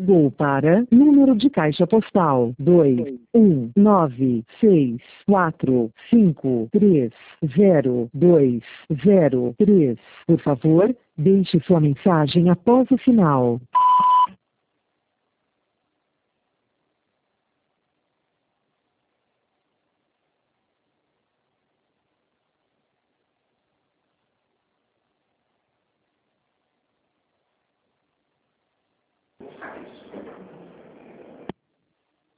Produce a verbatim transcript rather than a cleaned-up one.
ligou para número de caixa postal dois um nove seis quatro cinco três zero dois zero três. Por favor, deixe sua mensagem após o sinal.